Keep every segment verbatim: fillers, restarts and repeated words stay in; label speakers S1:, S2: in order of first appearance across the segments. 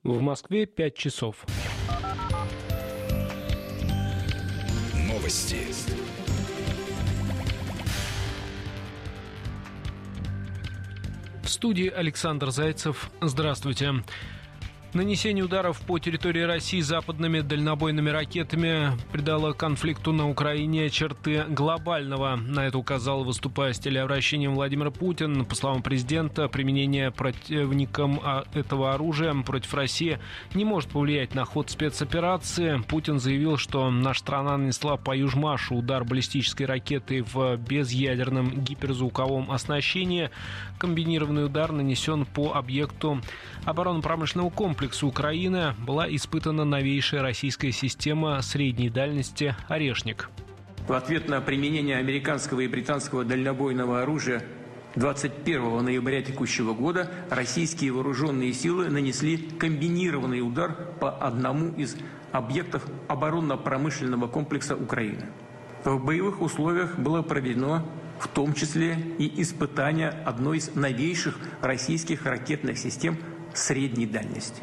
S1: В Москве пять часов.
S2: Новости.
S1: В студии Александр Зайцев. Здравствуйте. Нанесение ударов по территории России западными дальнобойными ракетами придало конфликту на Украине черты глобального. На это указал, выступая с телеобращением, Владимир Путин. По словам президента, применение противником этого оружия против России не может повлиять на ход спецоперации. Путин заявил, что наша страна нанесла по Южмашу удар баллистической ракетой в безъядерном гиперзвуковом оснащении. Комбинированный удар нанесен по объекту оборонно-промышленного комплекса Украины. Была испытана новейшая российская система средней дальности «Орешник».
S3: В ответ на применение американского и британского дальнобойного оружия двадцать первого ноября текущего года российские вооруженные силы нанесли комбинированный удар по одному из объектов оборонно-промышленного комплекса Украины. В боевых условиях было проведено в том числе и испытание одной из новейших российских ракетных систем средней дальности.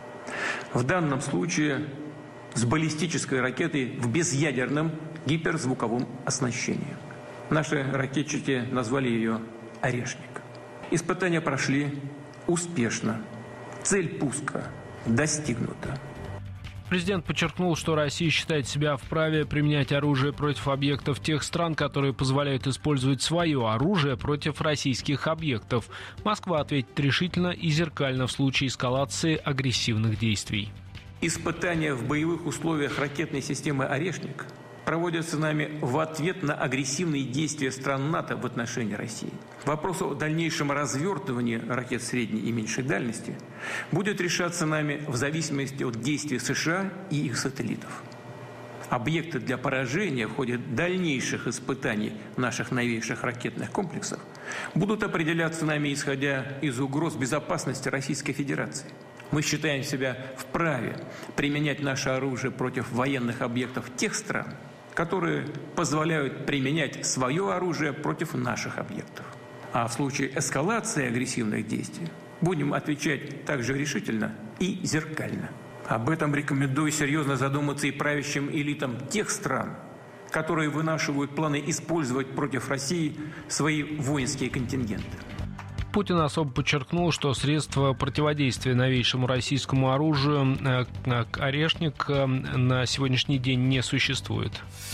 S3: В данном случае с баллистической ракетой в безъядерном гиперзвуковом оснащении. Наши ракетчики назвали ее «Орешник». Испытания прошли успешно. Цель пуска достигнута.
S1: Президент подчеркнул, что Россия считает себя вправе применять оружие против объектов тех стран, которые позволяют использовать свое оружие против российских объектов. Москва ответит решительно и зеркально в случае эскалации агрессивных действий.
S3: Испытания в боевых условиях ракетной системы «Орешник» проводятся нами в ответ на агрессивные действия стран НАТО в отношении России. Вопрос о дальнейшем развертывании ракет средней и меньшей дальности будет решаться нами в зависимости от действий США и их сателлитов. Объекты для поражения в ходе дальнейших испытаний наших новейших ракетных комплексов будут определяться нами, исходя из угроз безопасности Российской Федерации. Мы считаем себя вправе применять наше оружие против военных объектов тех стран, которые позволяют применять свое оружие против наших объектов. А в случае эскалации агрессивных действий будем отвечать также решительно и зеркально. Об этом рекомендую серьезно задуматься и правящим элитам тех стран, которые вынашивают планы использовать против России свои воинские контингенты.
S1: Путин особо подчеркнул, что средства противодействия новейшему российскому оружию «Орешник» на сегодняшний день не существует.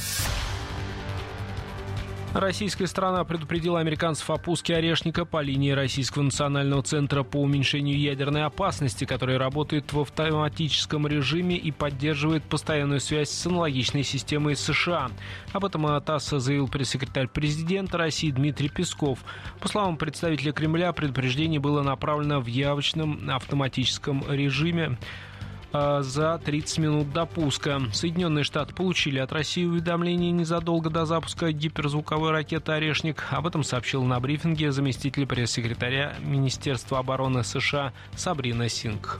S1: Российская сторона предупредила американцев о пуске «Орешника» по линии Российского национального центра по уменьшению ядерной опасности, который работает в автоматическом режиме и поддерживает постоянную связь с аналогичной системой США. Об этом ТАСС заявил пресс-секретарь президента России Дмитрий Песков. По словам представителя Кремля, предупреждение было направлено в явочном автоматическом режиме за тридцать минут до пуска. Соединенные Штаты получили от России уведомление незадолго до запуска гиперзвуковой ракеты «Орешник». Об этом сообщил на брифинге заместитель пресс-секретаря Министерства обороны США Сабрина Сингх.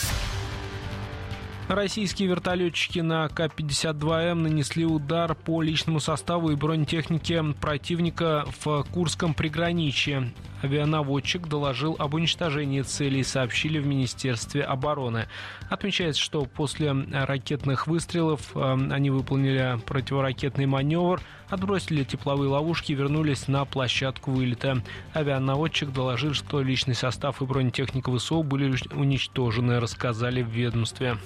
S1: Российские вертолетчики на Ка пятьдесят два М нанесли удар по личному составу и бронетехнике противника в Курском приграничье. Авианаводчик доложил об уничтожении целей, сообщили в Министерстве обороны. Отмечается, что после ракетных выстрелов они выполнили противоракетный маневр, отбросили тепловые ловушки и вернулись на площадку вылета. Авианаводчик доложил, что личный состав и бронетехника ВСУ были уничтожены, рассказали в ведомстве.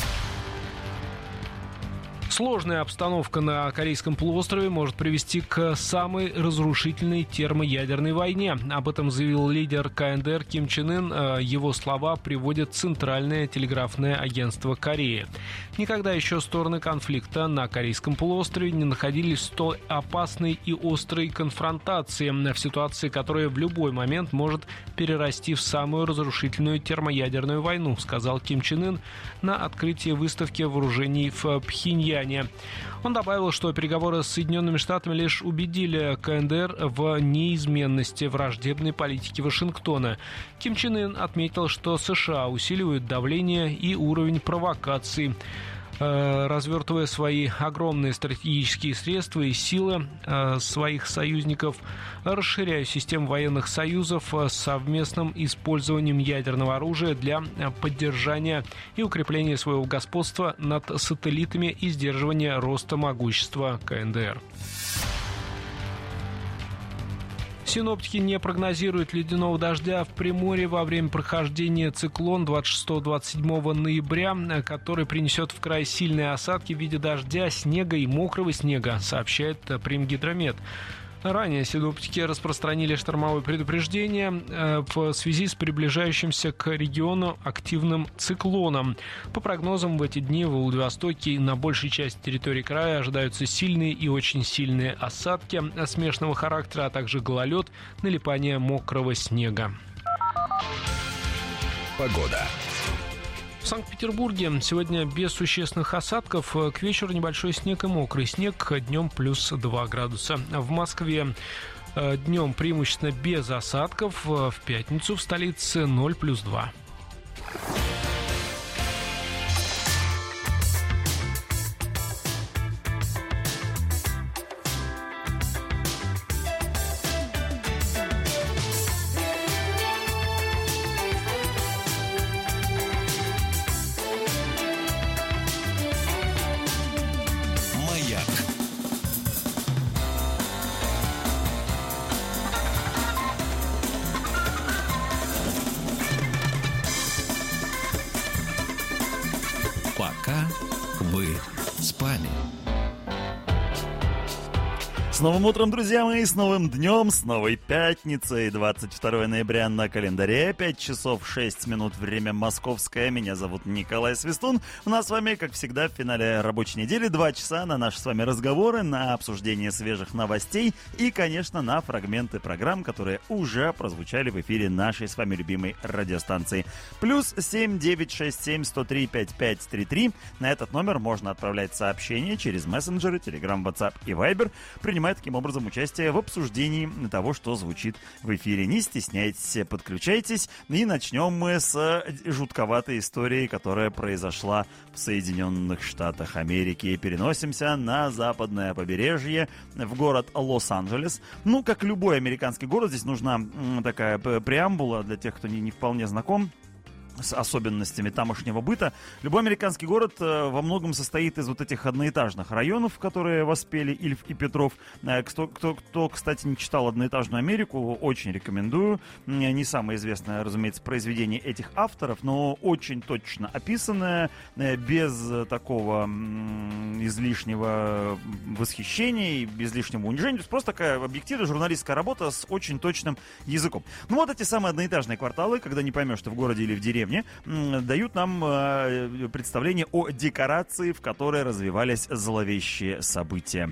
S1: Сложная обстановка на Корейском полуострове может привести к самой разрушительной термоядерной войне. Об этом заявил лидер Ка Эн Дэ Эр Ким Чен Ын. Его слова приводит Центральное телеграфное агентство Кореи. Никогда еще стороны конфликта на Корейском полуострове не находились в столь опасной и острой конфронтации, в ситуации, которая в любой момент может перерасти в самую разрушительную термоядерную войну, сказал Ким Чен Ын на открытии выставки вооружений в Пхеньяне. Он добавил, что переговоры с Соединенными Штатами лишь убедили Ка Эн Дэ Эр в неизменности враждебной политики Вашингтона. Ким Чен Ын отметил, что США усиливают давление и уровень провокаций. развертывая свои огромные стратегические средства и силы своих союзников, расширяя систему военных союзов с совместным использованием ядерного оружия для поддержания и укрепления своего господства над сателлитами и сдерживания роста могущества ка эн дэ эр. Синоптики не прогнозируют ледяного дождя в Приморье во время прохождения циклон двадцать шестого — двадцать седьмого ноября, который принесет в край сильные осадки в виде дождя, снега и мокрого снега, сообщает Примгидромет. Ранее синоптики распространили штормовое предупреждение в связи с приближающимся к региону активным циклоном. По прогнозам, в эти дни в Владивостоке и на большей части территории края ожидаются сильные и очень сильные осадки смешанного характера, а также гололед, налипание мокрого снега.
S2: Погода.
S1: В Санкт-Петербурге сегодня без существенных осадков. К вечеру небольшой снег и мокрый снег. Днем плюс два градуса. В Москве днем преимущественно без осадков. В пятницу в столице ноль плюс два.
S2: Пока вы спали.
S4: С новым утром, друзья мои, с новым днем, с новой пятницей, двадцать второго ноября на календаре, пять часов шесть минут, время московское. Меня зовут Николай Свистун. У нас с вами, как всегда, в финале рабочей недели два часа на наши с вами разговоры, на обсуждение свежих новостей и, конечно, на фрагменты программ, которые уже прозвучали в эфире нашей с вами любимой радиостанции. Плюс семь девять шесть семь сто три пятьдесят пять тридцать три. На этот номер можно отправлять сообщения через мессенджеры, Telegram, WhatsApp и Viber, принимать таким образом участие в обсуждении того, что звучит в эфире. Не стесняйтесь, подключайтесь. И начнем мы с жутковатой истории, которая произошла в Соединенных Штатах Америки. Переносимся на западное побережье, в город Лос-Анджелес. Ну, как любой американский город, здесь нужна такая преамбула для тех, кто не, не вполне знаком с особенностями тамошнего быта. Любой американский город э, во многом состоит из вот этих одноэтажных районов, которые воспели Ильф и Петров. Э, кто, кто, кто, кстати, не читал «Одноэтажную Америку», очень рекомендую. Не самое известное, разумеется, произведение этих авторов, но очень точно описанное, э, без такого э, излишнего восхищения и без лишнего унижения. То есть просто такая объективная журналистская работа с очень точным языком. Ну вот эти самые одноэтажные кварталы, когда не поймешь, ты в городе или в деревне, дают нам э, представление о декорации, в которой развивались зловещие события.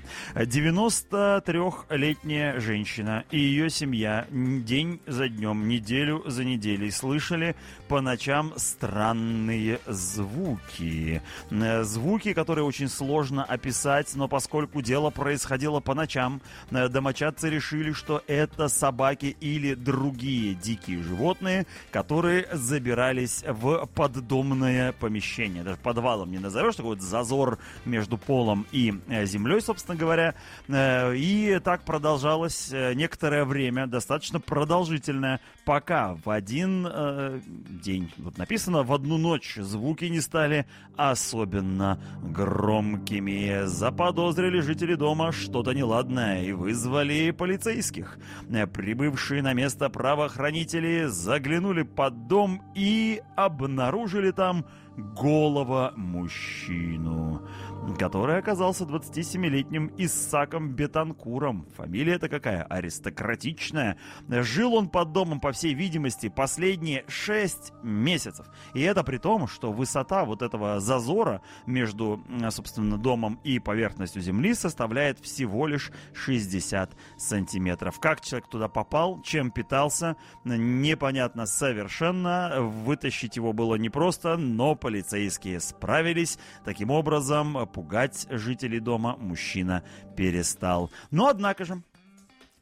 S4: девяностотрёхлетняя женщина и ее семья день за днем, неделю за неделей слышали по ночам странные звуки. Звуки, которые очень сложно описать, но поскольку дело происходило по ночам, домочадцы решили, что это собаки или другие дикие животные, которые забирались в поддомное помещение. Даже подвалом не назовешь, такой вот зазор между полом и землей, собственно говоря. И так продолжалось некоторое время, достаточно продолжительное, пока в один э, день, вот написано, в одну ночь звуки не стали особенно громкими. Заподозрили жители дома что-то неладное и вызвали полицейских. Прибывшие на место правоохранители заглянули под дом и обнаружили там голого мужчину, который оказался двадцатисемилетним Исааком Бетанкуром. Фамилия-то какая? Аристократичная. Жил он под домом, по всей видимости, последние шесть месяцев. И это при том, что высота вот этого зазора между, собственно, домом и поверхностью земли составляет всего лишь шестьдесят сантиметров. Как человек туда попал, чем питался, непонятно совершенно. Вытащить его было непросто, но полицейские справились. Таким образом, пугать жителей дома мужчина перестал. Но, однако же,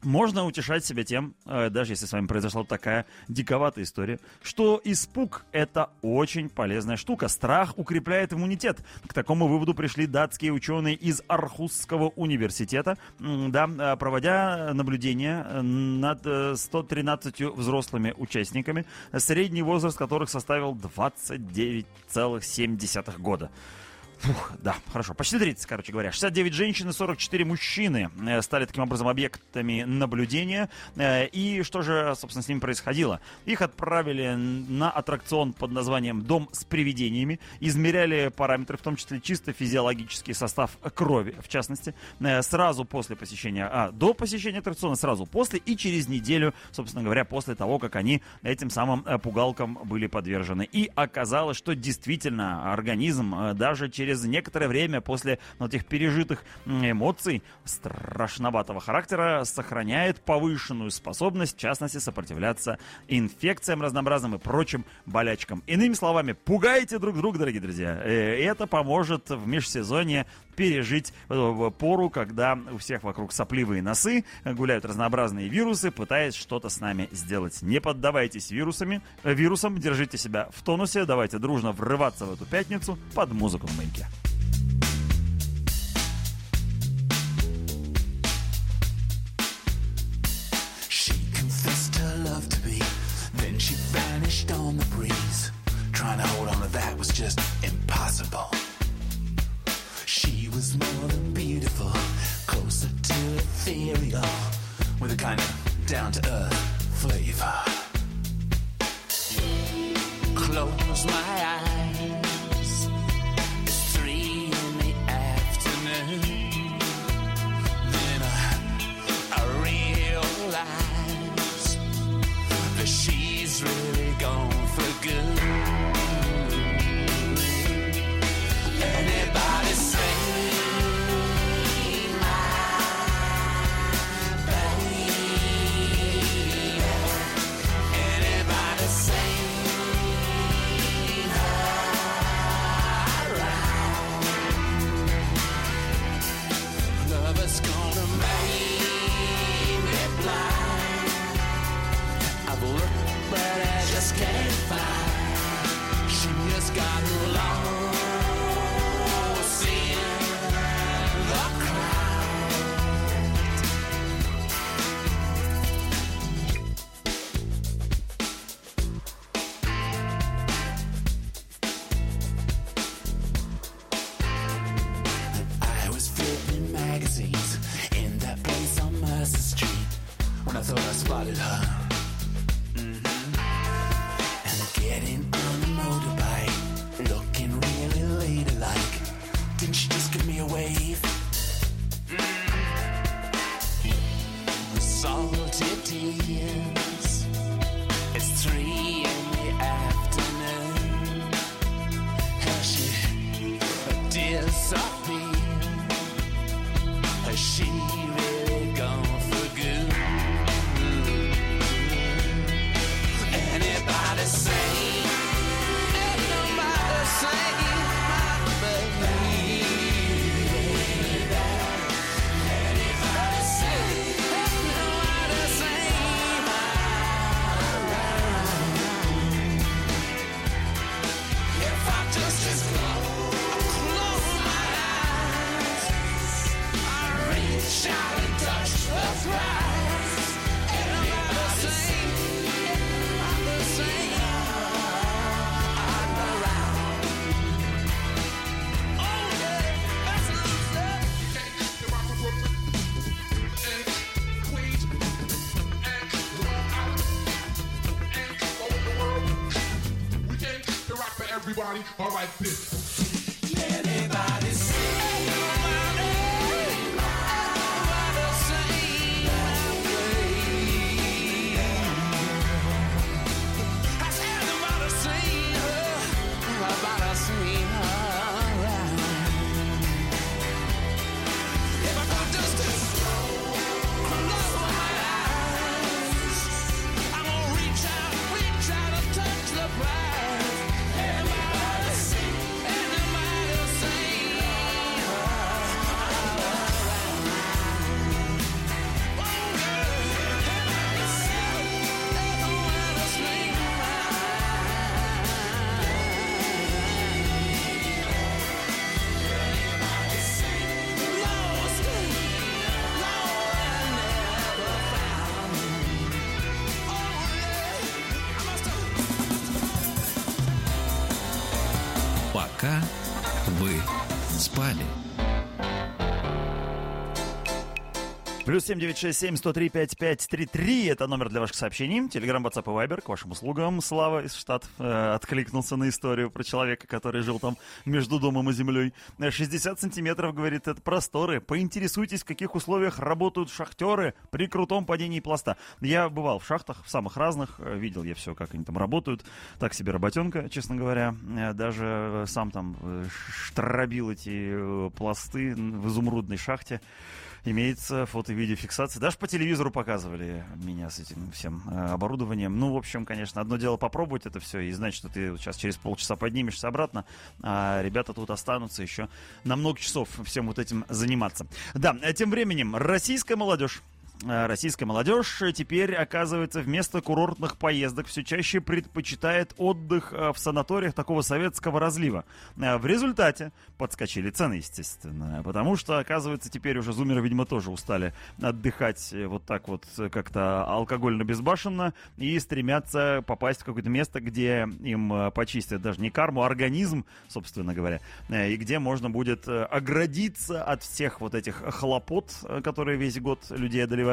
S4: Можно утешать себя тем, даже если с вами произошла такая диковатая история, что испуг – это очень полезная штука. Страх укрепляет иммунитет. К такому выводу пришли датские ученые из Архусского университета, да, проводя наблюдения над ста тринадцатью взрослыми участниками, средний возраст которых составил двадцать девять целых семь десятых года. Фух, да, хорошо. Почти тридцать, короче говоря. шестьдесят девять женщин и сорок четыре мужчины стали таким образом объектами наблюдения. И что же, собственно, с ними происходило? Их отправили на аттракцион под названием «Дом с привидениями». Измеряли параметры, в том числе чисто физиологический состав крови, в частности. Сразу после посещения, а, до посещения аттракциона, сразу после и через неделю, собственно говоря, после того, как они этим самым пугалкам были подвержены. И оказалось, что действительно организм даже через Через некоторое время после вот этих пережитых эмоций страшноватого характера сохраняет повышенную способность, в частности, сопротивляться инфекциям разнообразным и прочим болячкам. Иными словами, пугайте друг друга, дорогие друзья. Это поможет в межсезонье пережить пору, когда у всех вокруг сопливые носы, гуляют разнообразные вирусы, пытаясь что-то с нами сделать. Не поддавайтесь вирусами, вирусам, держите себя в тонусе, давайте дружно врываться в эту пятницу под музыку на Маяке.
S5: She was more than beautiful, closer to ethereal, with a kind of down-to-earth flavor. Close my eyes, it's three in the afternoon. Then I, I realize that she's really gone for good. Anybody say can't find. She just got lost in the I was flipping magazines in that place on Mercer Street when I thought I spotted her. Getting on a motorbike, looking really ladylike. Didn't she just give me a wave? Mm. Salty tears. It's three in the afternoon. Has she disappeared? Has she really gone for good? Anybody say?
S6: Everybody, all right, this.
S5: Anybody say? Anybody
S2: Пока вы спали.
S4: Плюс семь девять шесть семь сто три пять пять три три. Это номер для ваших сообщений. Телеграм, WhatsApp и Viber к вашим услугам. Слава из Штатов э, откликнулся на историю про человека, который жил там между домом и землей. шестьдесят сантиметров, говорит, это просторы. Поинтересуйтесь, в каких условиях работают шахтеры при крутом падении пласта. Я бывал в шахтах, в самых разных. Видел я все, как они там работают. Так себе работенка, честно говоря. Даже сам там штробил эти пласты в изумрудной шахте. Имеется фото- и видеофиксация. Даже по телевизору показывали меня с этим всем э, оборудованием. Ну, в общем, конечно, одно дело попробовать это все и знать, что ты сейчас через полчаса поднимешься обратно, а ребята тут останутся еще на много часов всем вот этим заниматься. Да, тем временем российская молодежь Российская молодежь теперь, оказывается, вместо курортных поездок все чаще предпочитает отдых в санаториях такого советского разлива. В результате подскочили цены, естественно, потому что, оказывается, теперь уже зумеры, видимо, тоже устали отдыхать вот так вот как-то алкогольно-безбашенно и стремятся попасть в какое-то место, где им почистят даже не карму, а организм, собственно говоря, и где можно будет оградиться от всех вот этих хлопот, которые весь год людей одолевают,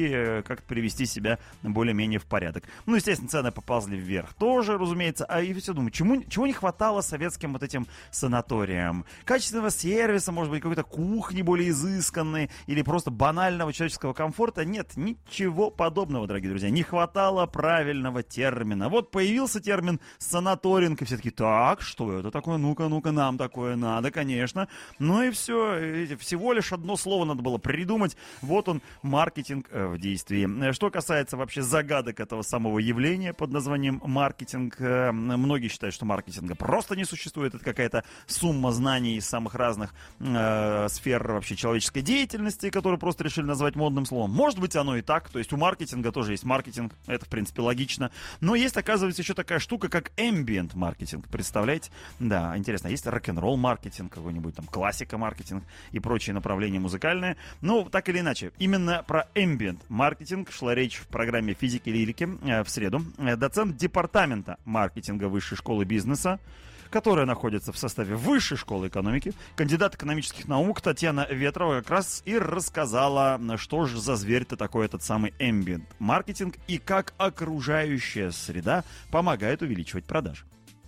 S4: и как-то привести себя более-менее в порядок. Ну, естественно, цены поползли вверх тоже, разумеется. А я все думаю, чему, чего не хватало советским вот этим санаториям? Качественного сервиса, может быть, какой-то кухни более изысканной или просто банального человеческого комфорта? Нет, ничего подобного, дорогие друзья. Не хватало правильного термина. Вот появился термин санаторинг, и все такие, так, что это такое? Ну-ка, ну-ка, нам такое надо, конечно. Ну и все. Всего лишь одно слово надо было придумать. Вот он, маркетинг в действии. Что касается вообще загадок этого самого явления под названием маркетинг, многие считают, что маркетинга просто не существует. Это какая-то сумма знаний из самых разных э, сфер вообще человеческой деятельности, которую просто решили назвать модным словом. Может быть, оно и так. То есть у маркетинга тоже есть маркетинг. Это, в принципе, логично. Но есть, оказывается, еще такая штука, как ambient маркетинг. Представляете? Да, интересно. Есть рок-н-ролл маркетинг, какой-нибудь там классика маркетинг и прочие направления музыкальные. Ну, так или иначе, именно про ambient маркетинг шла речь в программе физики и лирики э, в среду. Доцент департамента маркетинга Высшей школы бизнеса, которая находится в составе Высшей школы экономики, кандидат экономических наук Татьяна Ветрова как раз и рассказала, что же за зверь-то такой этот самый ambient маркетинг и как окружающая среда помогает увеличивать продажи.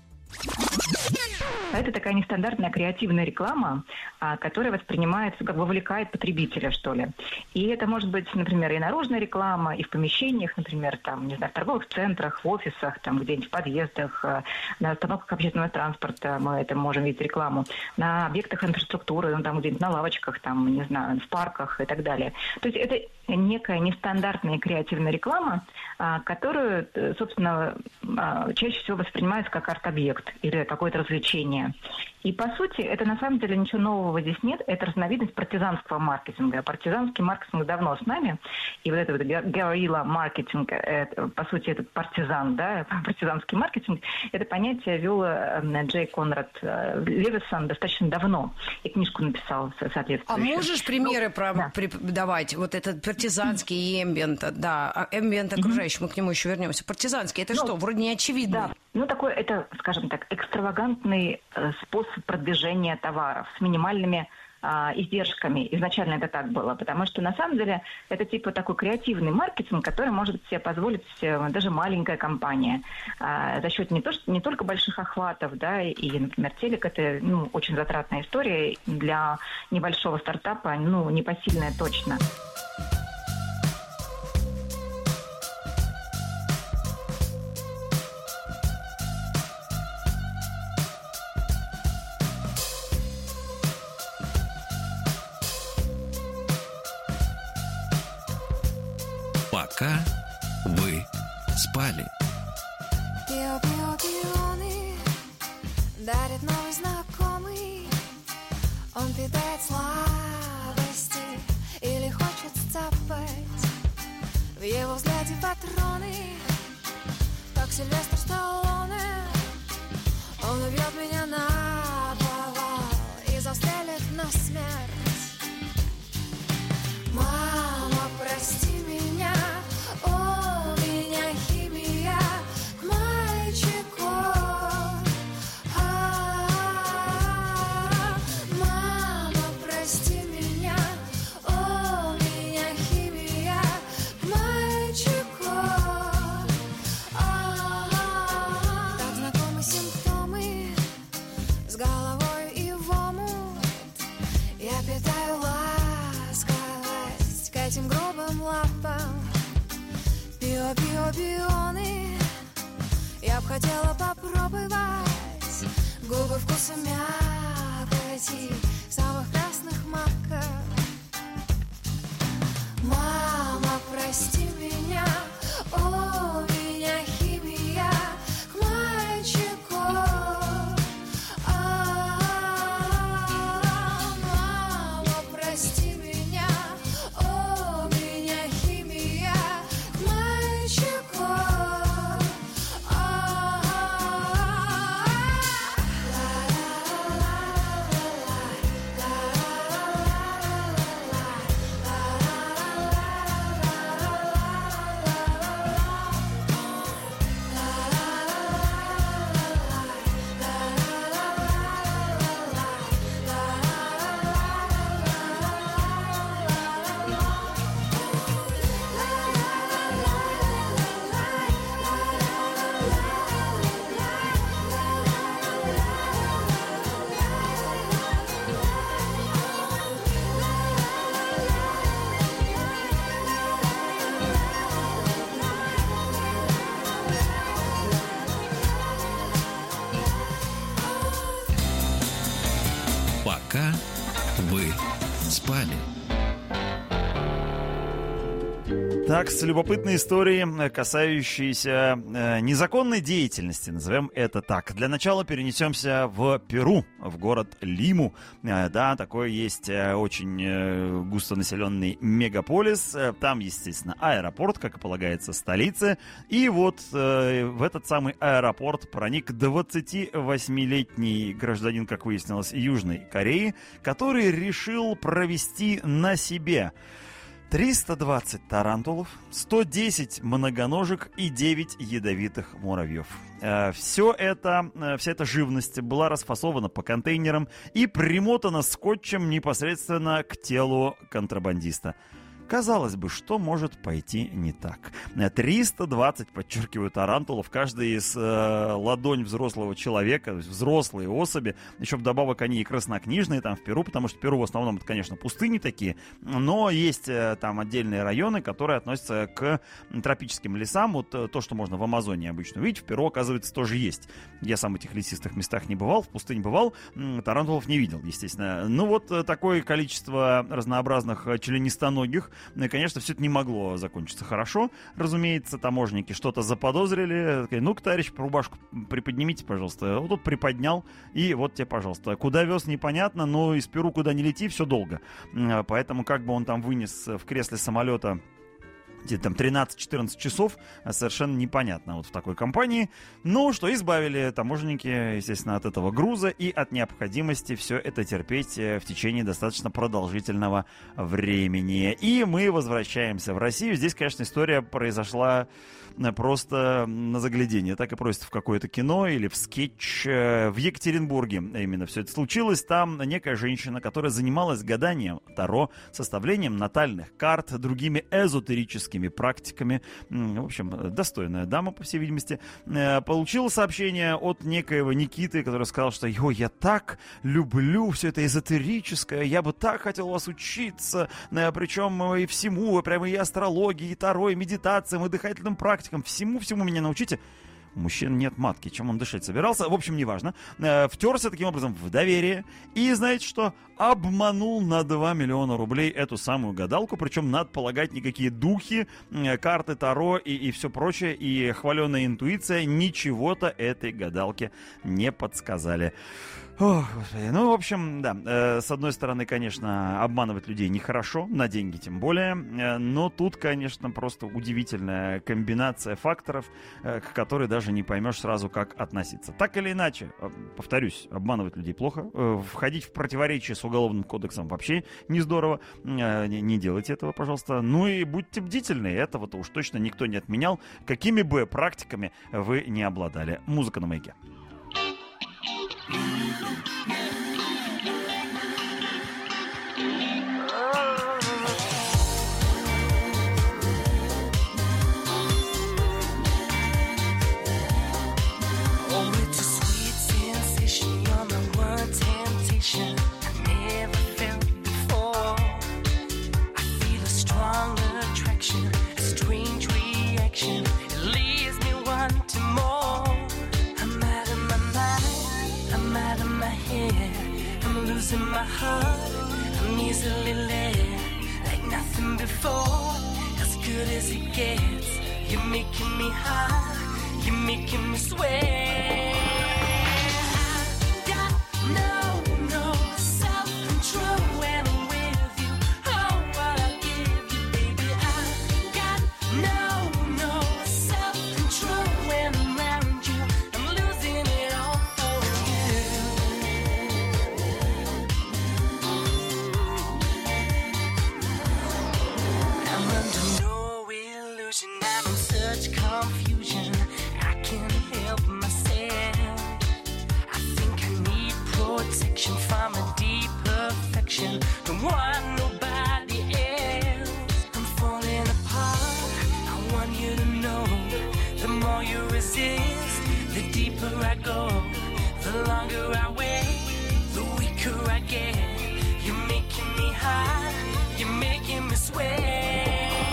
S7: Это такая нестандартная креативная реклама, которая воспринимается, как вовлекает потребителя, что ли. И это может быть, например, и наружная реклама, и в помещениях, например, там, не знаю, в торговых центрах, в офисах, там, где-нибудь в подъездах, на остановках общественного транспорта мы это можем видеть рекламу, на объектах инфраструктуры, ну, там, где-нибудь на лавочках, там, не знаю, в парках и так далее. То есть это некая нестандартная креативная реклама, которую, собственно, чаще всего воспринимается как арт-объект или какое-то развлечение. И, по сути, это на самом деле ничего нового здесь нет. Это разновидность партизанского маркетинга. Партизанский маркетинг давно с нами. И вот это вот guerrilla маркетинг, это, по сути, этот партизан, да, партизанский маркетинг, это понятие ввел Джей Конрад Левисон достаточно давно. И книжку написал соответствующую.
S8: А можешь примеры
S7: ну,
S8: про,
S7: да.
S8: давать? Вот этот партизанский и эмбиент, да, эмбиент окружающий, mm-hmm. мы к нему еще вернемся. Партизанский, это ну, что, вроде не очевидно.
S7: Да, ну такой, это, скажем так, экстравагантный э, способ продвижения товаров с минимальными э, издержками. Изначально это так было, потому что на самом деле это типа такой креативный маркетинг, который может себе позволить э, даже маленькая компания э, за счет не, то, что, не только больших охватов, да, и, например, телек это ну, очень затратная история для небольшого стартапа, ну, непосильная точно.
S2: Пока вы спали.
S9: Пио-пио-пионы дарит новый знакомый. Он питает слабости или хочет сцапать. В его взгляде патроны, как Сильвестр Сталлоне. Он убьет меня на повал и застрелит насмерть. Мама, прости меня, у меня химия к мальчику. А-а-а. хотела попробовать губы вкуса мякоти самых красных маков. Мама, прости меня, о, меня химия к мальчику. Мама, прости меня, о, меня химия к мальчику.
S2: Пока вы спали.
S4: Так, с любопытной историей, касающейся э, незаконной деятельности, назовем это так. Для начала перенесемся в Перу, в город Лиму. Э, да, такой есть э, очень э, густонаселенный мегаполис. Э, там, естественно, аэропорт, как и полагается, столице. И вот э, в этот самый аэропорт проник двадцативосьмилетний гражданин, как выяснилось, Южной Кореи, который решил провести на себе триста двадцать тарантулов, сто десять многоножек и девять ядовитых муравьев. Все это, вся эта живность была расфасована по контейнерам и примотана скотчем непосредственно к телу контрабандиста. Казалось бы, что может пойти не так? триста двадцать, подчеркиваю, тарантулов, каждый из э, ладонь взрослого человека, взрослые особи, еще вдобавок они и краснокнижные там в Перу, потому что Перу в основном это, конечно, пустыни такие, но есть э, там отдельные районы, которые относятся к тропическим лесам. Вот э, то, что можно в Амазонии обычно увидеть, в Перу, оказывается, тоже есть. Я сам в этих лесистых местах не бывал, в пустыне бывал, э, тарантулов не видел, естественно. Ну вот э, такое количество разнообразных членистоногих. Ну и, конечно, все это не могло закончиться хорошо. Разумеется, таможенники что-то заподозрили. Ну-ка, товарищ, рубашку приподнимите, пожалуйста. Вот тут приподнял, и вот тебе, пожалуйста. Куда вез, непонятно, но из Перу куда не лети, все долго. Поэтому как бы он там вынес в кресле самолета там тринадцать-четырнадцать часов, совершенно непонятно вот в такой компании. Ну, что избавили таможенники, естественно, от этого груза и от необходимости все это терпеть в течение достаточно продолжительного времени. И мы возвращаемся в Россию. Здесь, конечно, история произошла просто на заглядение. Так и просят в какое-то кино или в скетч. В Екатеринбурге именно все это случилось. Там некая женщина, которая занималась гаданием Таро, составлением натальных карт, другими эзотерическими практиками. В общем, достойная дама, по всей видимости, получила сообщение от некоего Никиты, который сказал, что «Ой, я так люблю все это эзотерическое, я бы так хотел у вас учиться, причем и всему, прямо и астрологии, и Таро, и медитациям, и дыхательным практикам, всему-всему меня научите». У мужчин нет матки, чем он дышать собирался, в общем, неважно. Э, втерся таким образом в доверие и, знаете что, обманул на два миллиона рублей эту самую гадалку, причем, надо полагать, никакие духи, э, карты Таро и, и все прочее, и хваленая интуиция ничего-то этой гадалке не подсказали. Ох, господи. Ну, в общем, да, э, с одной стороны, конечно, обманывать людей нехорошо, на деньги тем более, э, но тут, конечно, просто удивительная комбинация факторов, э, к которой даже не поймешь сразу, как относиться. Так или иначе, э, повторюсь, обманывать людей плохо, э, входить в противоречие с Уголовным кодексом вообще не здорово, э, не, не делайте этого, пожалуйста. Ну и будьте бдительны, этого-то уж точно никто не отменял, какими бы практиками вы не обладали. Музыка на Маяке.
S5: It leaves me wanting more. losing my heart. I'm easily led like nothing before. As good as it gets. You're making me high. You're making me sweat. I got no, no self-control when I'm with you. Oh, what I give you, baby. I got no, no self-control when I'm around you. I'm losing it all for you. I'm under no illusion. I'm in such confusion. I can't help myself. I think I need protection from a deep perfection. Don't want nobody else. I'm falling apart. I want you to know. The more you resist, the deeper I go. The longer I wait, the weaker I get. You're making me high. You're making me sweat.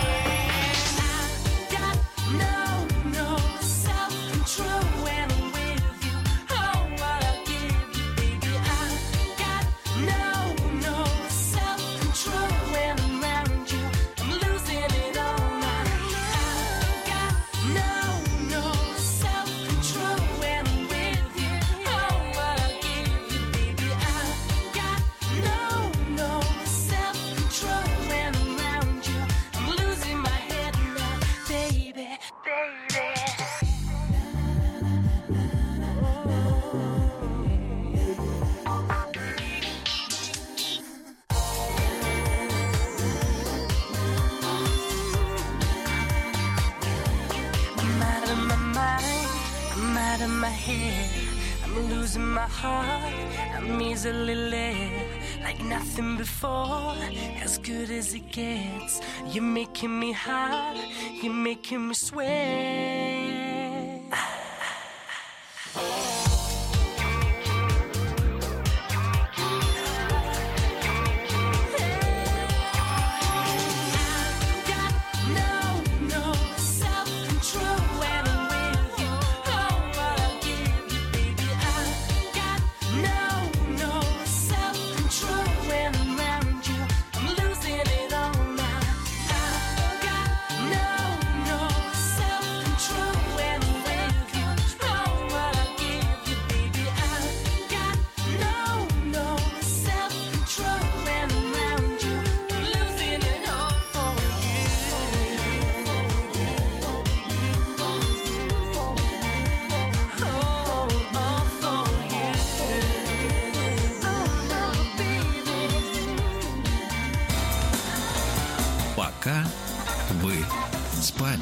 S5: I got no, no self-control when I'm with you. Oh, what I give you, baby. I got no, no self-control when I'm around you. I'm losing it all now. I got no, no self-control when I'm with you. Oh, what I give you, baby. I got no, no self-control when I'm around you. I'm losing my head now, baby, baby. I'm out of my mind, I'm out of my head. I'm losing my heart, I'm easily led. Like nothing before, as good as it gets. You're making me high, you're making me sweat. Got no, no self-control when I'm with you. Oh, what I give you, baby. I got no, no self-control when I'm around you. I'm losing it all now. I got no, no self-control when I'm with you. Oh, what I give you, baby. I got no, no self-control when I'm around you. I'm losing it all for you. Oh, all for you. Oh, no, baby.
S2: Пока вы спали.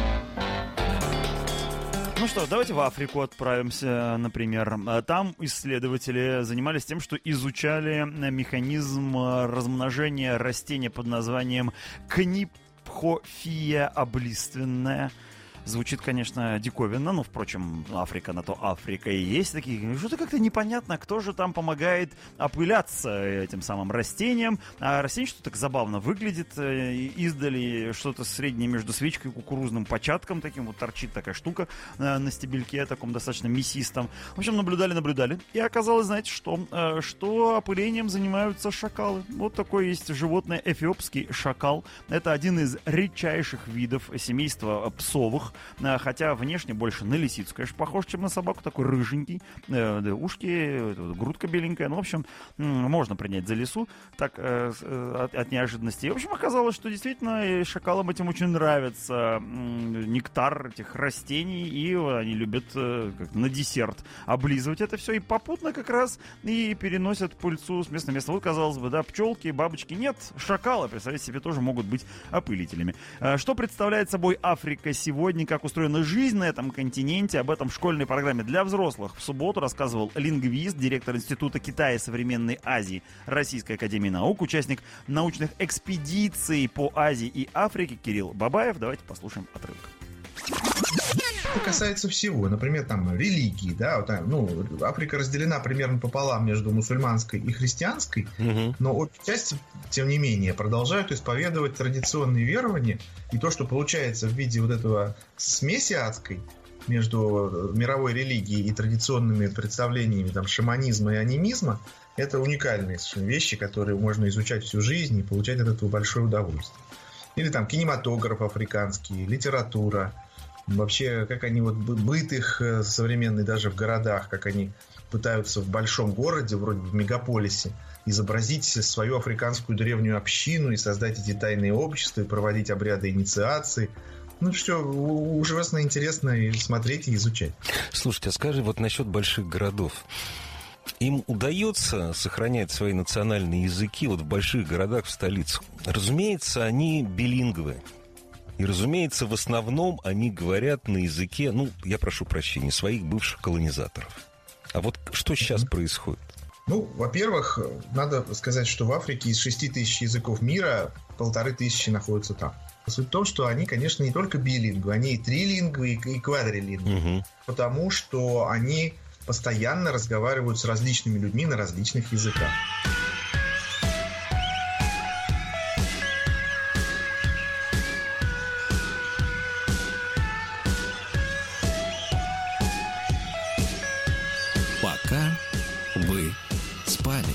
S4: Ну что ж, давайте в Африку отправимся, например. Там исследователи занимались тем, что изучали механизм размножения растения под названием Книпхофия облиственная. Звучит, конечно, диковинно, но, впрочем, Африка на то Африка и есть такие. Что-то как-то непонятно, кто же там помогает опыляться этим самым растением. А растение что-то так забавно выглядит. Издали что-то среднее между свечкой и кукурузным початком. Таким вот торчит такая штука на стебельке, таком достаточно мясистом. В общем, наблюдали-наблюдали. И оказалось, знаете что? Что опылением занимаются шакалы. Вот такое есть животное, эфиопский шакал. Это один из редчайших видов семейства псовых. Хотя внешне больше на лисицу, конечно, похож, чем на собаку, такой рыженький, э, да, ушки, э, грудка беленькая, ну, в общем, э, можно принять за лису, так, э, от, от неожиданности. В общем, оказалось, что действительно шакалам этим очень нравится э, нектар этих растений, и они любят э, как на десерт облизывать это все, и попутно как раз и переносят пыльцу с места на место. Вот, казалось бы, да, пчелки, бабочки, нет, шакалы, представляете себе, тоже могут быть опылителями. Э, что представляет собой Африка сегодня? Как устроена жизнь на этом континенте. Об этом в школьной программе для взрослых в субботу рассказывал лингвист, директор Института Китая и Современной Азии Российской Академии Наук, участник научных экспедиций по Азии и Африке Кирилл Бабаев. Давайте послушаем отрывок.
S10: Это касается всего. Например, там религии, да, вот, ну, Африка разделена примерно пополам между мусульманской и христианской, угу. Но обе части, тем не менее, продолжают исповедовать традиционные верования, и то, что получается в виде вот этого смеси адской, между мировой религией и традиционными представлениями там, шаманизма и анимизма, это уникальные совершенно вещи, которые можно изучать всю жизнь и получать от этого большое удовольствие. Или там кинематограф африканский, литература, вообще как они вот быт их современный даже в городах, как они пытаются в большом городе, вроде в мегаполисе, изобразить свою африканскую древнюю общину и создать эти тайные общества, и проводить обряды инициации. Ну, все ужасно интересно и смотреть, и изучать.
S11: Слушайте, а скажи вот насчет больших городов. Им удается сохранять свои национальные языки вот в больших городах, в столицах? Разумеется, они билингвы. И, разумеется, в основном они говорят на языке, ну, я прошу прощения, своих бывших колонизаторов. А вот что сейчас mm-hmm. происходит?
S10: Ну, во-первых, надо сказать, что в Африке из шести тысяч языков мира полторы тысячи находятся там. Суть в том, что они, конечно, не только билингвы, они и трилингвы, и квадрилингвы. Угу. Потому что они постоянно разговаривают с различными людьми на различных языках.
S2: Пока вы спали.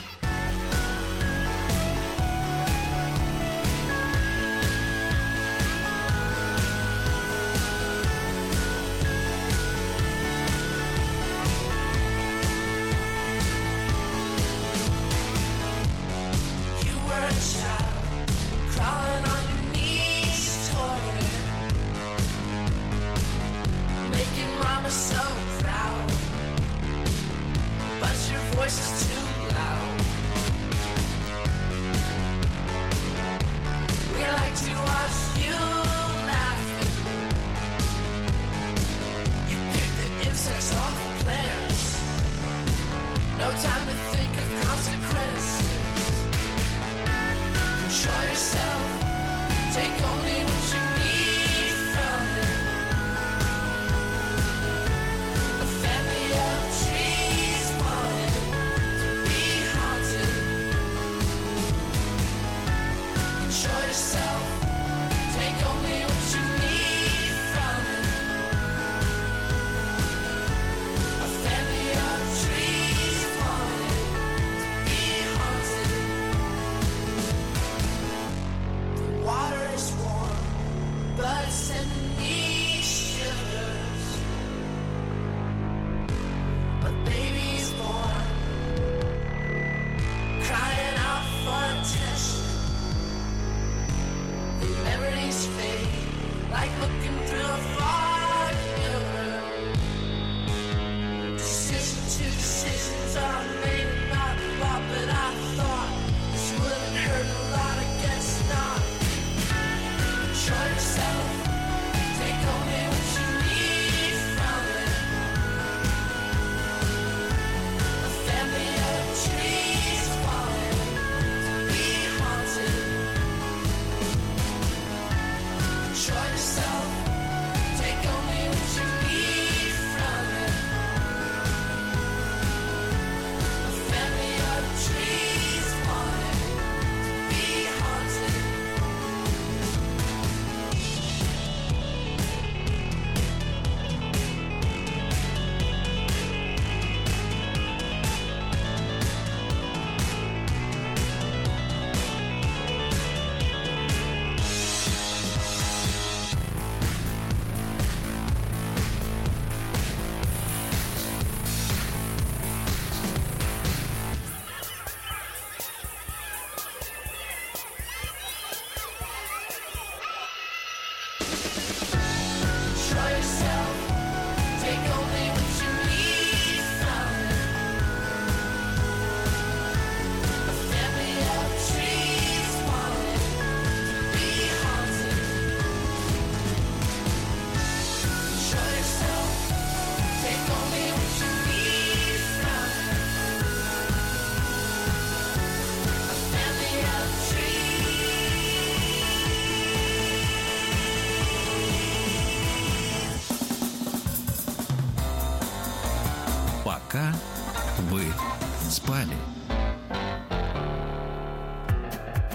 S2: Пока вы спали.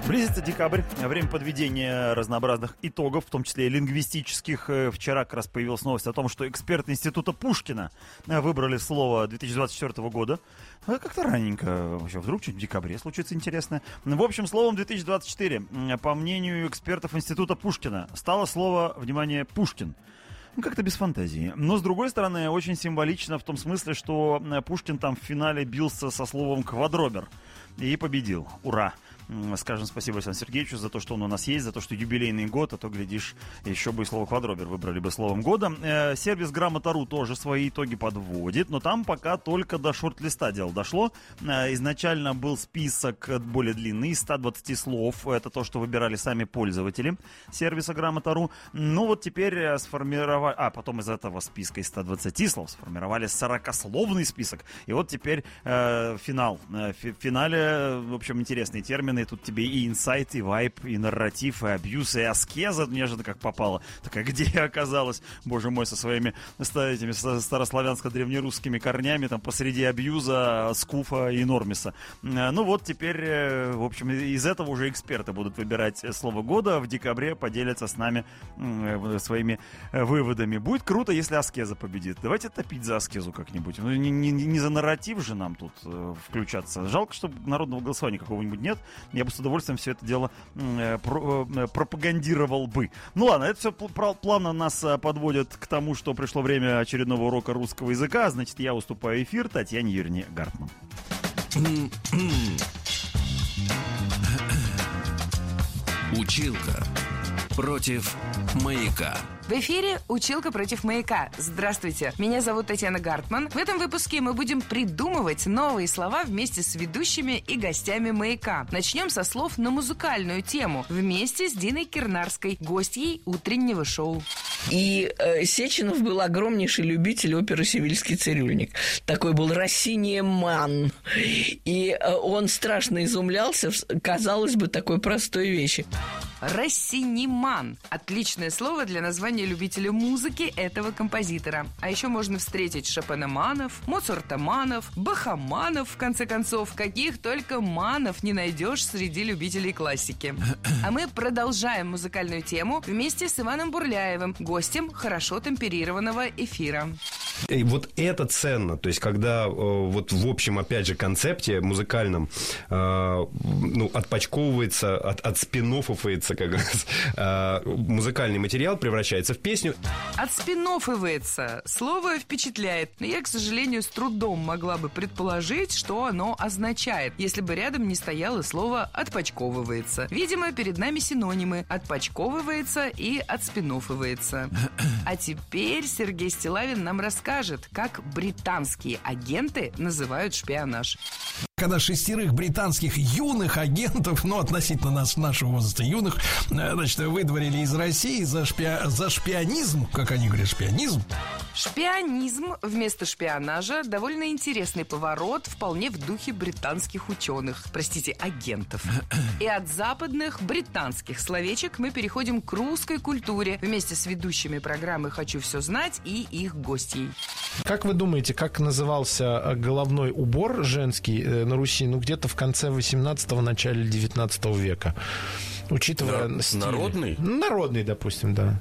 S4: Близится декабрь, время подведения разнообразных итогов, в том числе и лингвистических. Вчера как раз появилась новость о том, что эксперты Института Пушкина выбрали слово две тысячи двадцать четвёртого года. Как-то раненько, вообще, вдруг чуть в декабре случится интересное. В общем, словом две тысячи двадцать четыре, по мнению экспертов Института Пушкина, стало слово, внимание, «Пушкин». Ну, как-то без фантазии. Но, с другой стороны, очень символично в том смысле, что Пушкин там в финале бился со словом «квадробер» и победил. Ура! Скажем спасибо Александру Сергеевичу за то, что он у нас есть, за то, что юбилейный год, а то, глядишь, еще бы и слово «квадробер» выбрали бы словом года. Э, сервис Грамота.ру тоже свои итоги подводит, но там пока только до шорт-листа дело дошло. Э, изначально был список более длинный, из ста двадцати слов. Это то, что выбирали сами пользователи сервиса Грамота.ру. Ну вот теперь сформировали... А, потом из этого списка из ста двадцати слов сформировали сорокасловный список. И вот теперь э, финал. Э, в финале, в общем, интересные термины. И тут тебе и инсайт, и вайп, и нарратив, и абьюз, и аскеза. Неожиданно как попало. Такая, где я оказалась, боже мой, со своими этими старославянско-древнерусскими корнями там посреди абьюза, скуфа и нормиса. Ну вот теперь, в общем, из этого уже эксперты будут выбирать слово года. В декабре поделятся с нами своими выводами. Будет круто, если аскеза победит. Давайте топить за аскезу как-нибудь. Ну, не, не, не за нарратив же нам тут включаться. Жалко, что народного голосования какого-нибудь нет. Я бы с удовольствием все это дело э, про, э, пропагандировал бы. Ну ладно, это все пл- плавно нас э, подводит к тому, что пришло время очередного урока русского языка. Значит, я уступаю эфир Татьяне Юрьевне Гартман.
S2: Училка против маяка.
S12: В эфире «Училка против маяка». Здравствуйте, меня зовут Татьяна Гартман. В этом выпуске мы будем придумывать новые слова вместе с ведущими и гостями маяка. Начнем со слов на музыкальную тему вместе с Диной Кирнарской, гостьей утреннего шоу.
S13: И э, Сеченов был огромнейший любитель оперы «Севильский цирюльник». Такой был Россини-ман. И э, он страшно изумлялся, казалось бы, такой простой вещи.
S12: Россини-ман. Отличное слово для названия любителя музыки этого композитора. А еще можно встретить шопеноманов, моцартоманов, бахоманов, в конце концов. Каких только манов не найдешь среди любителей классики. А мы продолжаем музыкальную тему вместе с Иваном Бурляевым, гостем хорошо темперированного эфира.
S14: И вот это ценно. То есть, когда э, вот в общем, опять же, концепте музыкальном э, ну, отпочковывается, от, отспин-оффается как раз э, музыкальный материал, превращается в песню.
S12: Отспин-оффивается. Слово впечатляет. Но я, к сожалению, с трудом могла бы предположить, что оно означает, если бы рядом не стояло слово «отпочковывается». Видимо, перед нами синонимы «отпочковывается» и «отспин-оффивается». А теперь Сергей Стилавин нам расскажет, как британские агенты называют шпионаж.
S15: Когда шестерых британских юных агентов, ну, относительно нас, нашего возраста юных, значит, выдворили из России за, шпи... за шпионизм, как они говорят, шпионизм.
S12: Шпионизм вместо шпионажа – довольно интересный поворот, вполне в духе британских ученых, простите, агентов. И от западных британских словечек мы переходим к русской культуре вместе с ведущими программы «Хочу все знать» и их гостей.
S16: Как вы думаете, как назывался головной убор женский на Руси, ну, где-то в конце восемнадцатого, начале девятнадцатого века? Учитывая
S11: На...
S16: стиль.
S11: Народный?
S16: Народный, допустим, да.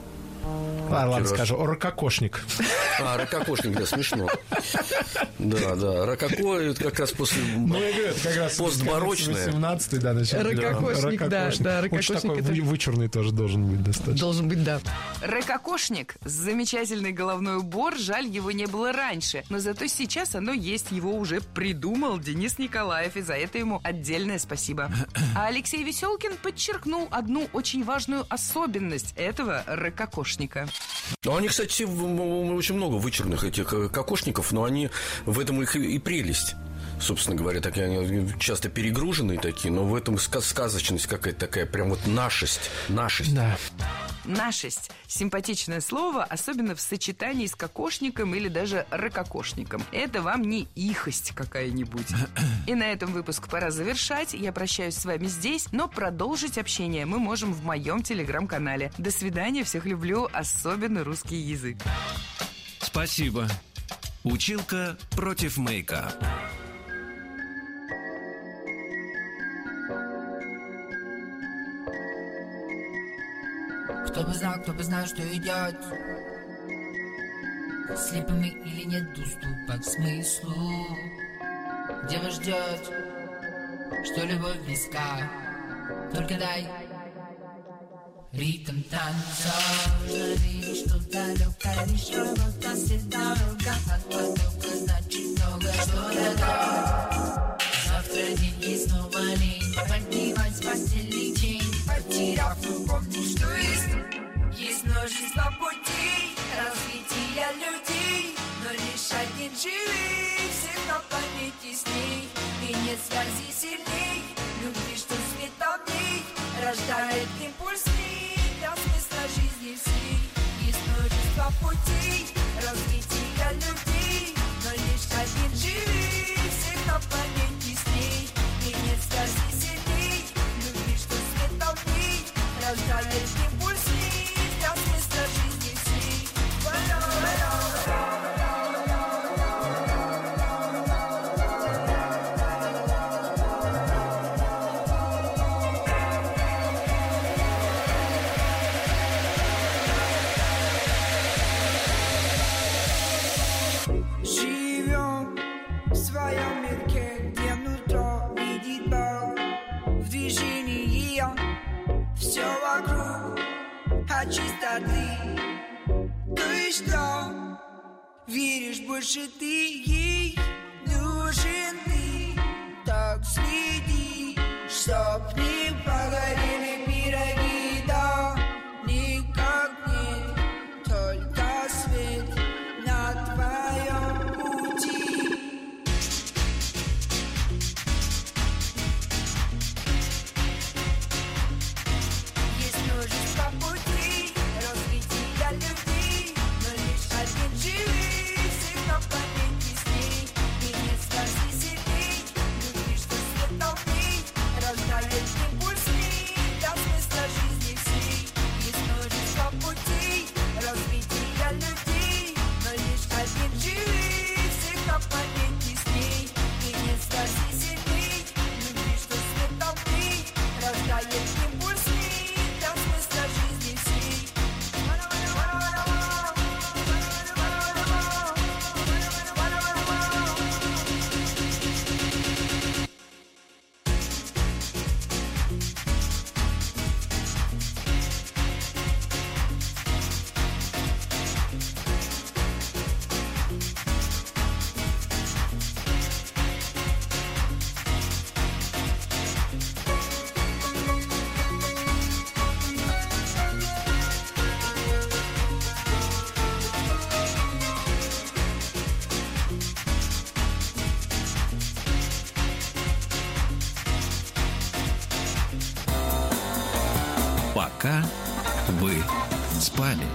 S16: А, ладно, скажу, ракокошник.
S11: А, ракокошник, да, смешно. Да, да, рококо, это как раз после...
S16: Ну, я говорю, это как раз
S11: постбарочное.
S16: восемнадцатый, да, начало.
S12: Ракокошник, да, да, ракокошник.
S16: Очень такой
S12: это...
S16: вычурный тоже должен быть достаточно.
S12: Должен быть, да. Ракокошник. Замечательный головной убор, жаль, его не было раньше. Но зато сейчас оно есть, его уже придумал Денис Николаев, и за это ему отдельное спасибо. А Алексей Веселкин подчеркнул одну очень важную особенность этого ракокошника.
S11: Ну, они, кстати, очень много вычурных этих кокошников, но они в этом их и прелесть. Собственно говоря, такие они часто перегруженные такие, но в этом сказочность какая-то такая, прям вот нашесть. Нашесть.
S16: Да.
S12: Нашесть. Симпатичное слово, особенно в сочетании с кокошником или даже ракокошником. Это вам не ихость какая-нибудь. И на этом выпуск пора завершать. Я прощаюсь с вами здесь, но продолжить общение мы можем в моем телеграм-канале. До свидания, всех люблю, особенно русский язык.
S2: Спасибо. Училка против маяка.
S17: бы знал, кто бы знал, что идет. Слепыми или нет доступа к смыслу. Дева ждет, что любовь близка. Только дай ритм танца. Нужно видеть, что далеко лишь работа, свет дорога. От потока значит много что-то да. Завтра деньги снова лень, поднимать с постели тень. Потеряв, ну помни, что есть. Есть множество путей развития людей, но лишь один живый, всех на планете с ней. И нет связи сильней, любви, что светом в ней рождает импульс в ней для смысла жизни всей. Есть множество путей развития людей, но лишь один живый, всех на планете с ней. И нет связи сильней, любви, что светом в ней рождает импульс в ней для смысла жизни всей.
S18: Живем в своем мирке, где нутро видит Бог. В движении все вокруг от чистоты. Ты что, веришь больше ты ей? Нужен ты, так следи, чтоб не погорели пироги, да. Никак нет, только свет на твоем пути. Есть множество путей развития людей, но лишь один живый, всех на планете с ней. И нет связи сильней, любви, что светом в ней рождает импульс в ней для смысла жизни всей. Есть множество путей развития людей, но лишь один живый, всех на планете с ней. И нет связи сильней, любви, что светом в ней рождает импульс в ней для смысла жизни всей.
S2: Пока вы спали.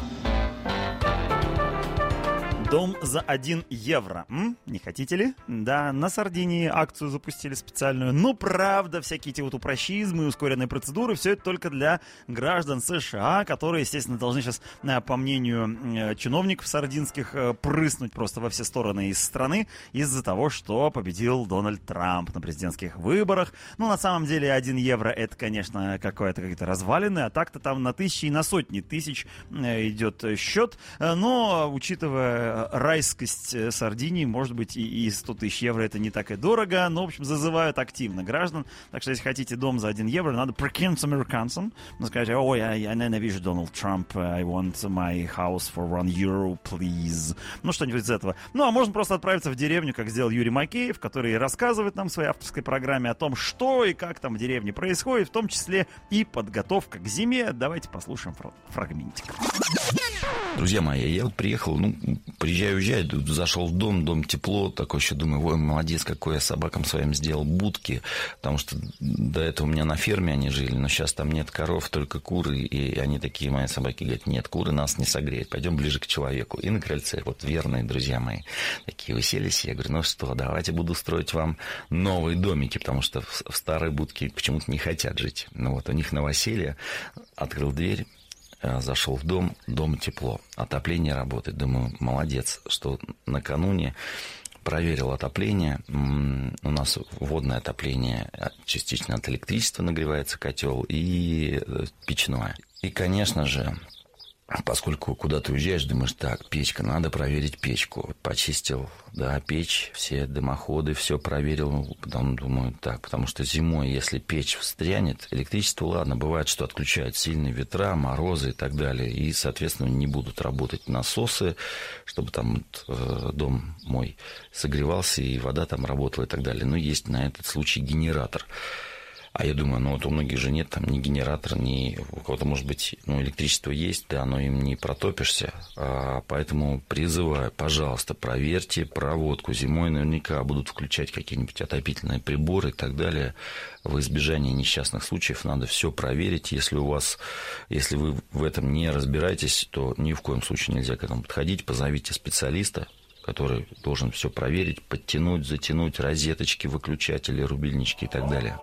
S4: Дом за один евро. М? Не хотите ли? Да, на Сардинии акцию запустили специальную. Ну, правда, всякие эти вот упрощизмы, ускоренные процедуры, все это только для граждан США, которые, естественно, должны сейчас, по мнению чиновников сардинских, прыснуть просто во все стороны из страны из-за того, что победил Дональд Трамп на президентских выборах. Ну, на самом деле, один евро это, конечно, какое-то какие-то развалины, а так-то там на тысячи и на сотни тысяч идет счет. Но, учитывая райскость Сардинии, может быть, и, и сто тысяч евро это не так и дорого, но, в общем, зазывают активно граждан. Так что, если хотите дом за один евро, надо прикинуться американцам, сказать: ой, я, я ненавижу Дональд Трамп, I want my house for one euro, please. Ну, что-нибудь из этого. Ну, а можно просто отправиться в деревню, как сделал Юрий Макеев, который рассказывает нам в своей авторской программе о том, что и как там в деревне происходит, в том числе и подготовка к зиме. Давайте послушаем фр- фрагментик.
S19: Друзья мои, я вот приехал, ну, приезжаю, уезжаю, зашел в дом, дом тепло, такой еще думаю: ой, молодец, какой я собакам своим сделал будки, потому что до этого у меня на ферме они жили, но сейчас там нет коров, только куры, и они такие, мои собаки, говорят: нет, куры нас не согреют, пойдем ближе к человеку. И на крыльце, вот верные друзья мои, такие уселись, я говорю: ну что, давайте буду строить вам новые домики, потому что в, в старой будке почему-то не хотят жить. Ну вот, у них новоселье, открыл дверь, зашел в дом, дома тепло, отопление работает. Думаю, молодец, что накануне проверил отопление. У нас водное отопление, частично от электричества нагревается котел, и печное. И, конечно же, поскольку куда ты уезжаешь, думаешь, так, печка, надо проверить печку. Почистил, да, печь, все дымоходы, все проверил. Потом думаю, так, потому что зимой, если печь встрянет, электричество, ладно, бывает, что отключают сильные ветра, морозы и так далее. И, соответственно, не будут работать насосы, чтобы там э, дом мой согревался, и вода там работала и так далее. Но есть на этот случай генератор. А я думаю, ну вот у многих же нет там ни генератора, ни у кого-то, может быть, ну, электричество есть, да, но им не протопишься. А, поэтому призываю, пожалуйста, проверьте проводку. Зимой наверняка будут включать какие-нибудь отопительные приборы и так далее. В избежание несчастных случаев надо все проверить. Если у вас, если вы в этом не разбираетесь, то ни в коем случае нельзя к этому подходить. Позовите специалиста, который должен все проверить, подтянуть, затянуть розеточки, выключатели, рубильнички и так далее.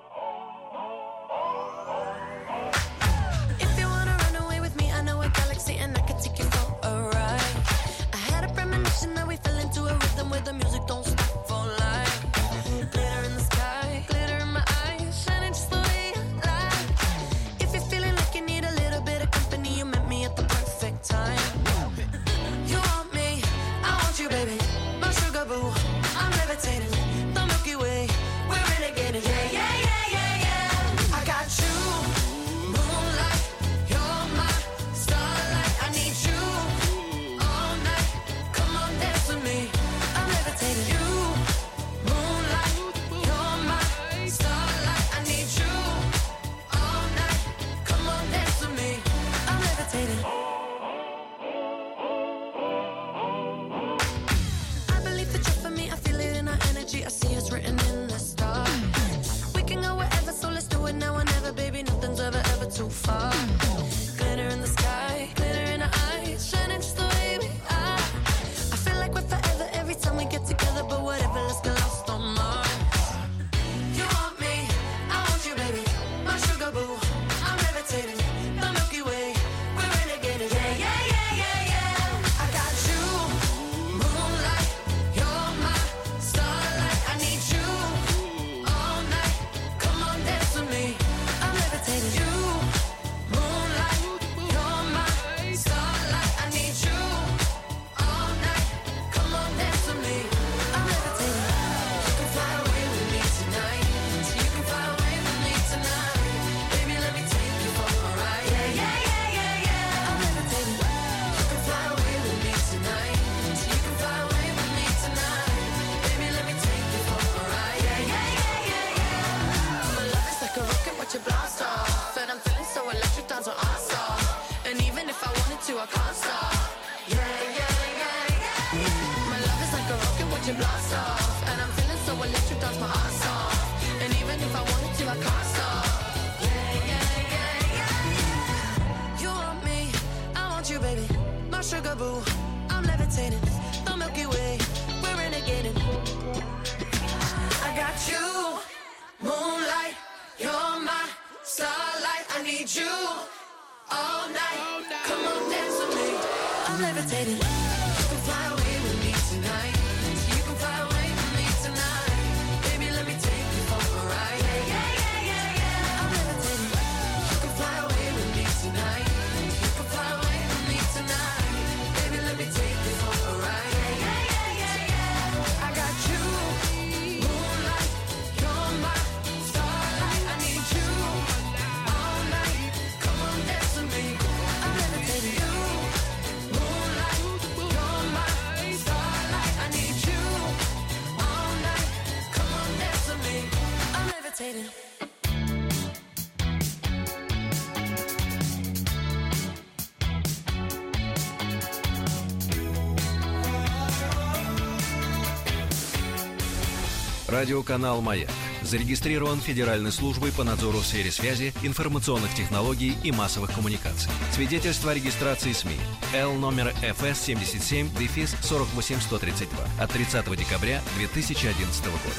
S2: Радиоканал «Маяк» зарегистрирован Федеральной службой по надзору в сфере связи, информационных технологий и массовых коммуникаций. Свидетельство о регистрации СМИ Л номер эф эс семьдесят семь сорок восемь сто тридцать два от тридцатого декабря две тысячи одиннадцатого года.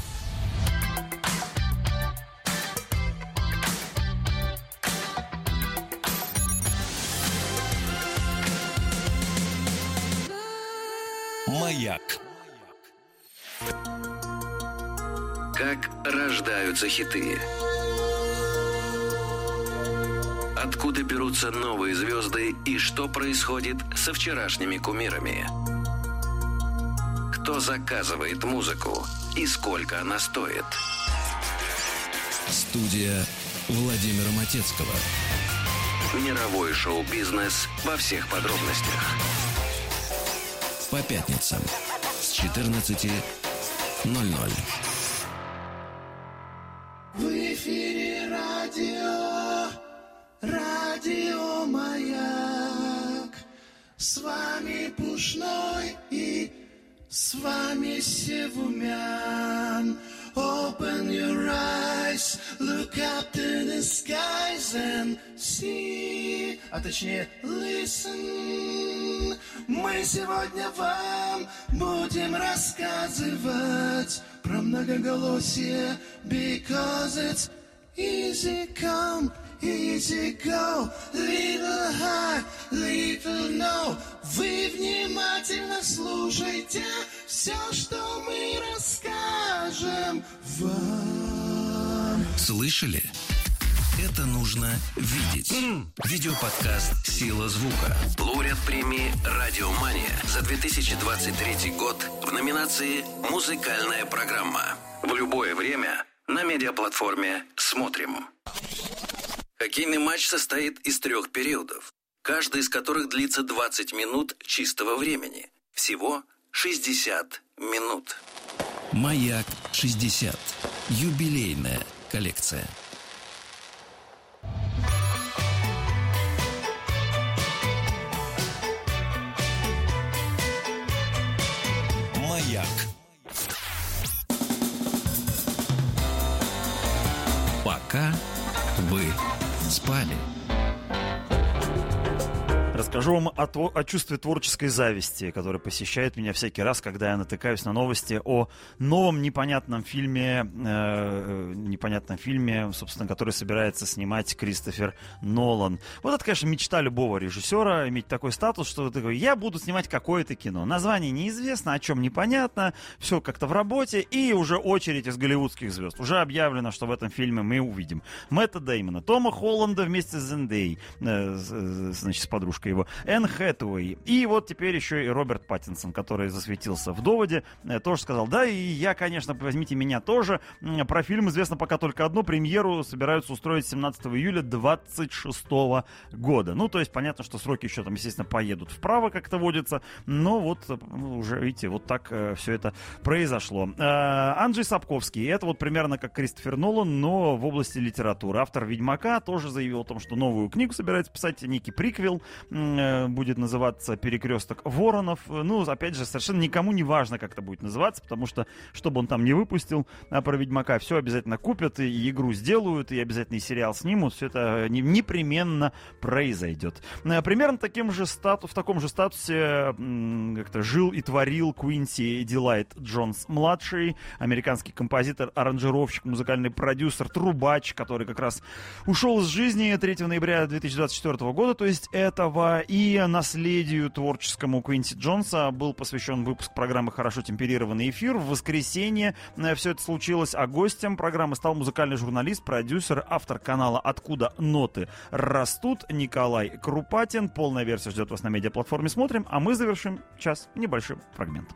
S2: «Маяк». Как рождаются хиты. Откуда берутся новые звезды и что происходит со вчерашними кумирами? Кто заказывает музыку и сколько она стоит? Студия Владимира Матецкого. Мировой шоу-бизнес во всех подробностях. По пятницам с четырнадцати ноль-ноль.
S20: В эфире радио, радио Маяк. С вами Пушной и с вами Севумян. Open your eyes, look up to the skies and see, а точнее listen. Мы сегодня вам будем рассказывать про многоголосие, because it's easy come, easy go, little high, little low. Вы внимательно слушайте все, что мы расскажем вам.
S2: Слышали? Это нужно видеть. Видеоподкаст «Сила звука». Лауреат премии «Радиомания» за две тысячи двадцать третий год в номинации «Музыкальная программа». В любое время на медиаплатформе «Смотрим». Хоккейный матч состоит из трех периодов, каждый из которых длится двадцать минут чистого времени. Всего шестьдесят минут. «Маяк шестьдесят». Юбилейная коллекция. «Маяк». Пока вы спали.
S4: Расскажу вам о, тво- о чувстве творческой зависти, которое посещает меня всякий раз, когда я натыкаюсь на новости о новом непонятном фильме, э, непонятном фильме, собственно, который собирается снимать Кристофер Нолан. Вот это, конечно, мечта любого режиссера, иметь такой статус, что ты говоришь, я буду снимать какое-то кино. Название неизвестно, о чем непонятно, все как-то в работе, и уже очередь из голливудских звезд. Уже объявлено, что в этом фильме мы увидим Мэтта Дэймона, Тома Холланда вместе с Зендей, э, значит, с подружкой его, Энн Хэтэуэй. И вот теперь еще и Роберт Паттинсон, который засветился в «Доводе», тоже сказал, да, и я, конечно, возьмите меня тоже. Про фильм известно пока только одно. Премьеру собираются устроить семнадцатого июля двадцать шестого года. Ну, то есть понятно, что сроки еще там, естественно, поедут вправо, как-то водится. Но вот уже, видите, вот так э, все это произошло. Э, Анджей Сапковский. Это вот примерно как Кристофер Нолан, но в области литературы. Автор «Ведьмака» тоже заявил о том, что новую книгу собирается писать, некий приквел. Будет называться «Перекресток воронов». Ну, опять же, совершенно никому не важно, как это будет называться, потому что, чтобы он там не выпустил а про Ведьмака, все обязательно купят, и игру сделают, и обязательно и сериал снимут. Все это непременно произойдет. Примерно таким же стату, в таком же статусе как-то жил и творил Куинси Дилайт Джонс-младший, американский композитор, аранжировщик, музыкальный продюсер, трубач, который как раз ушел из жизни третьего ноября две тысячи двадцать четвёртого года, то есть этого. И наследию творческому Куинси Джонса был посвящен выпуск программы «Хорошо темперированный эфир». В воскресенье все это случилось, а гостем программы стал музыкальный журналист, продюсер, автор канала «Откуда ноты растут» Николай Крупатин. Полная версия ждет вас на медиаплатформе «Смотрим», а мы завершим час небольшим фрагментом.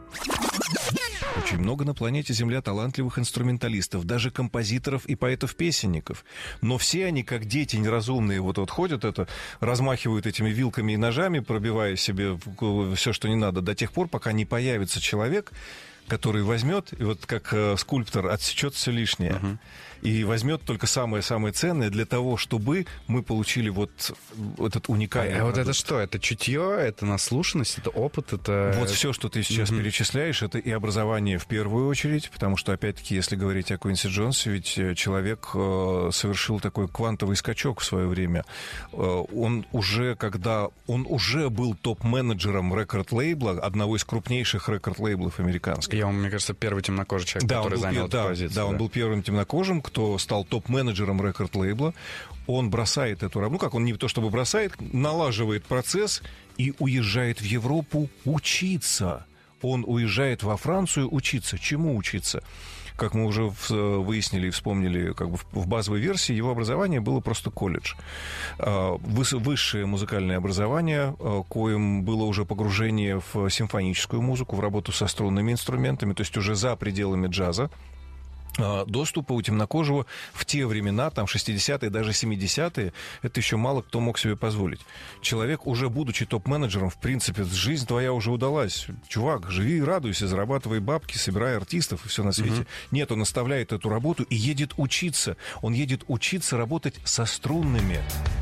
S11: Очень много на планете Земля талантливых инструменталистов, даже композиторов и поэтов-песенников. Но все они, как дети неразумные, вот, вот ходят, это, размахивают этими вилками и ножами, пробивая себе все, что не надо, до тех пор, пока не появится человек, который возьмет, и вот как э, скульптор отсечет все лишнее. Uh-huh. И возьмет только самое-самое ценное для того, чтобы мы получили вот, вот этот уникальный
S21: А, а
S11: продукт.
S21: вот это что? Это чутье, это наслушанность, это опыт, это...
S11: Вот все, что ты сейчас mm-hmm. перечисляешь, это и образование в первую очередь, потому что, опять-таки, если говорить о Куинси Джонсе, ведь человек э, совершил такой квантовый скачок в свое время. Э, он уже, когда... Он уже был топ-менеджером рекорд-лейбла, одного из крупнейших рекорд-лейблов американских.
S21: И он, мне кажется, первый темнокожий человек,
S11: да,
S21: который
S11: был,
S21: занял
S11: да,
S21: эту позицию.
S11: Да,
S21: да,
S11: он был первым темнокожим, кто стал топ-менеджером рекорд-лейбла. Он бросает эту работу, ну как, он не то чтобы бросает, налаживает процесс и уезжает в Европу учиться. он уезжает во Францию учиться. Чему учиться? Как мы уже выяснили и вспомнили, как бы в базовой версии его образование было просто колледж. Высшее музыкальное образование, коим было уже погружение в симфоническую музыку, в работу со струнными инструментами, то есть уже за пределами джаза. Доступа у темнокожего в те времена, там шестидесятые, даже семидесятые, это еще мало кто мог себе позволить. Человек, уже будучи топ-менеджером, в принципе, жизнь твоя уже удалась. Чувак, живи и радуйся, зарабатывай бабки, собирай артистов и все на свете. Угу. Нет, он оставляет эту работу и едет учиться. Он едет учиться работать со струнными.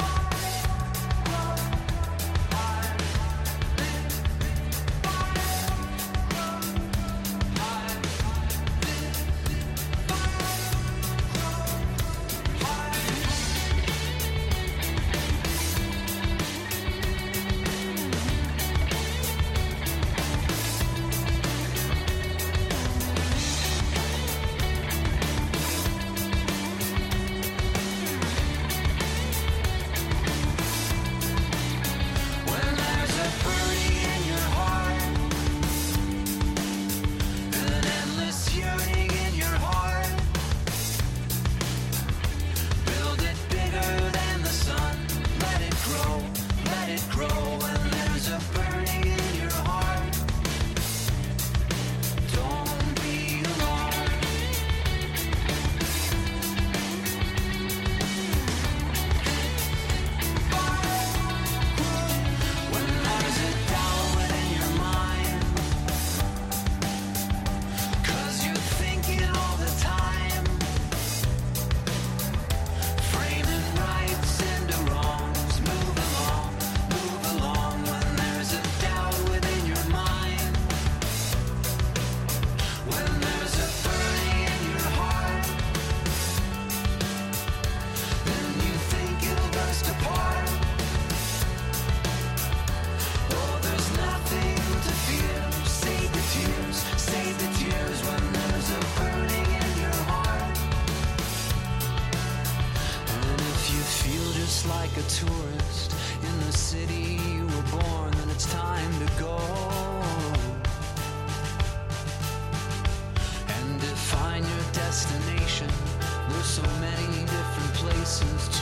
S5: Like a tourist in the city you were born, then it's time to go and define your destination. There's so many different places to